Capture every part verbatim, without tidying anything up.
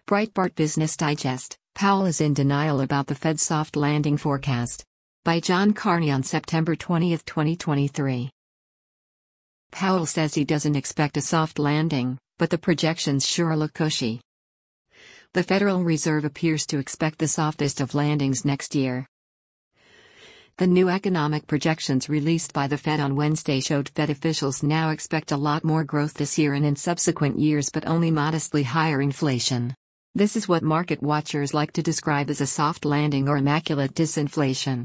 Breitbart Business Digest: Powell is in denial about the Fed's soft landing forecast. By John Carney on September twentieth, twenty twenty-three. Powell says he doesn't expect a soft landing, but the projections sure look cushy. The Federal Reserve appears to expect the softest of landings next year. The new economic projections released by the Fed on Wednesday showed Fed officials now expect a lot more growth this year and in subsequent years, but only modestly higher inflation. This is what market watchers like to describe as a soft landing or immaculate disinflation.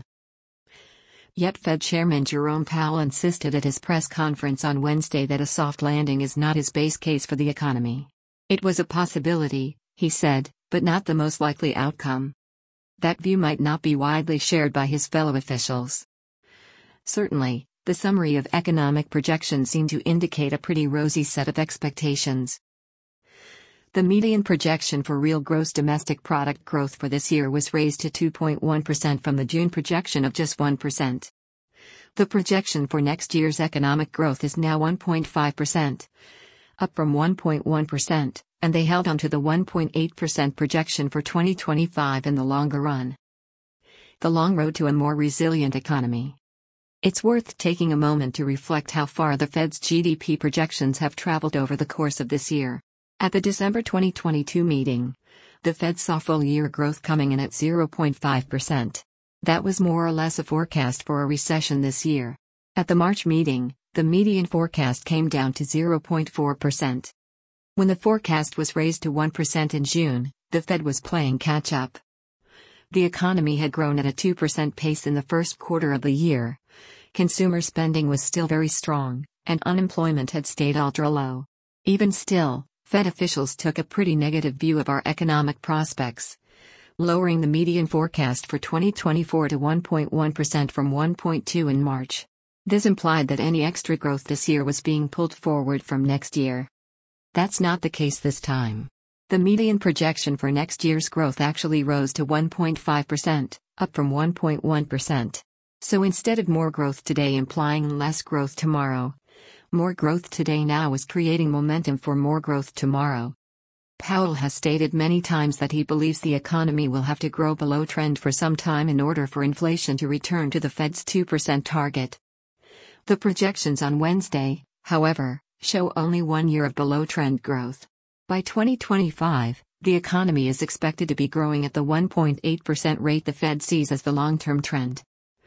Yet Fed Chairman Jerome Powell insisted at his press conference on Wednesday that a soft landing is not his base case for the economy. It was a possibility, he said, but not the most likely outcome. That view might not be widely shared by his fellow officials. Certainly, the summary of economic projections seemed to indicate a pretty rosy set of expectations. The median projection for real gross domestic product growth for this year was raised to two point one percent from the June projection of just one percent. The projection for next year's economic growth is now one point five percent, up from one point one percent, and they held on to the one point eight percent projection for twenty twenty-five in the longer run. The long road to a more resilient economy. It's worth taking a moment to reflect how far the Fed's G D P projections have traveled over the course of this year. At the December twenty twenty-two meeting, the Fed saw full-year growth coming in at zero point five percent. That was more or less a forecast for a recession this year. At the March meeting, the median forecast came down to zero point four percent. When the forecast was raised to one percent in June, the Fed was playing catch-up. The economy had grown at a two percent pace in the first quarter of the year. Consumer spending was still very strong, and unemployment had stayed ultra-low. Even still, Fed officials took a pretty negative view of our economic prospects, lowering the median forecast for twenty twenty-four to one point one percent from one point two in March. This implied that any extra growth this year was being pulled forward from next year. That's not the case this time. The median projection for next year's growth actually rose to one point five percent, up from one point one percent. So instead of more growth today implying less growth tomorrow, more growth today now is creating momentum for more growth tomorrow. Powell has stated many times that he believes the economy will have to grow below trend for some time in order for inflation to return to the Fed's two percent target. The projections on Wednesday, however, show only one year of below-trend growth. By twenty twenty-five, the economy is expected to be growing at the one point eight percent rate the Fed sees as the long-term trend.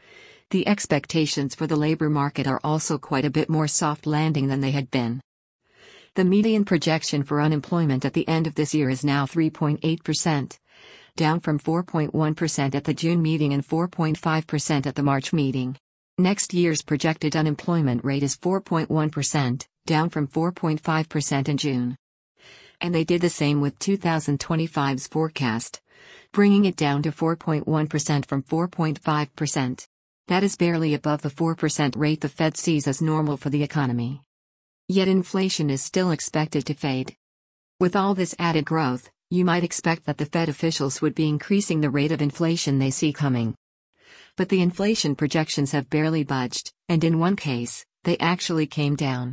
The expectations for the labor market are also quite a bit more soft landing than they had been. The median projection for unemployment at the end of this year is now three point eight percent, down from four point one percent at the June meeting and four point five percent at the March meeting. Next year's projected unemployment rate is four point one percent, down from four point five percent in June. And they did the same with two thousand twenty-five's forecast, bringing it down to four point one percent from four point five percent. That is barely above the four percent rate the Fed sees as normal for the economy. Yet inflation is still expected to fade. With all this added growth, you might expect that the Fed officials would be increasing the rate of inflation they see coming. But the inflation projections have barely budged, and in one case, they actually came down.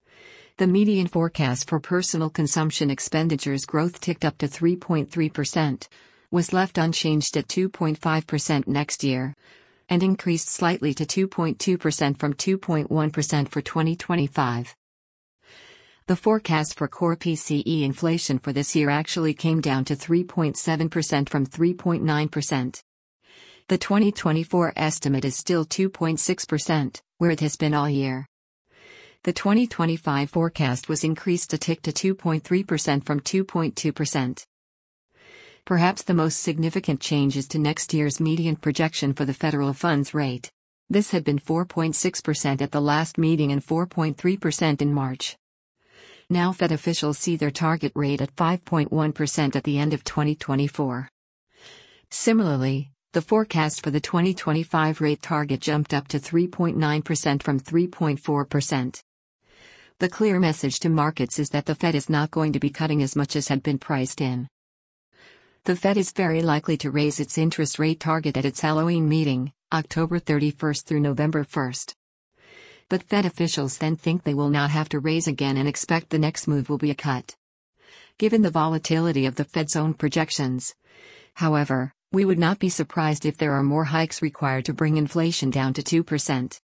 The median forecast for personal consumption expenditures growth ticked up to three point three percent, was left unchanged at two point five percent next year, and increased slightly to two point two percent from two point one percent for twenty twenty-five. The forecast for core P C E inflation for this year actually came down to three point seven percent from three point nine percent. The twenty twenty-four estimate is still two point six percent, where it has been all year. The twenty twenty-five forecast was increased a tick to two point three percent from two point two percent. Perhaps the most significant change is to next year's median projection for the federal funds rate. This had been four point six percent at the last meeting and four point three percent in March. Now Fed officials see their target rate at five point one percent at the end of twenty twenty-four. Similarly, the forecast for the twenty twenty-five rate target jumped up to three point nine percent from three point four percent. The clear message to markets is that the Fed is not going to be cutting as much as had been priced in. The Fed is very likely to raise its interest rate target at its Halloween meeting, October thirty-first through November first. But Fed officials then think they will not have to raise again and expect the next move will be a cut. given the volatility of the Fed's own projections. However, we would not be surprised if there are more hikes required to bring inflation down to two percent.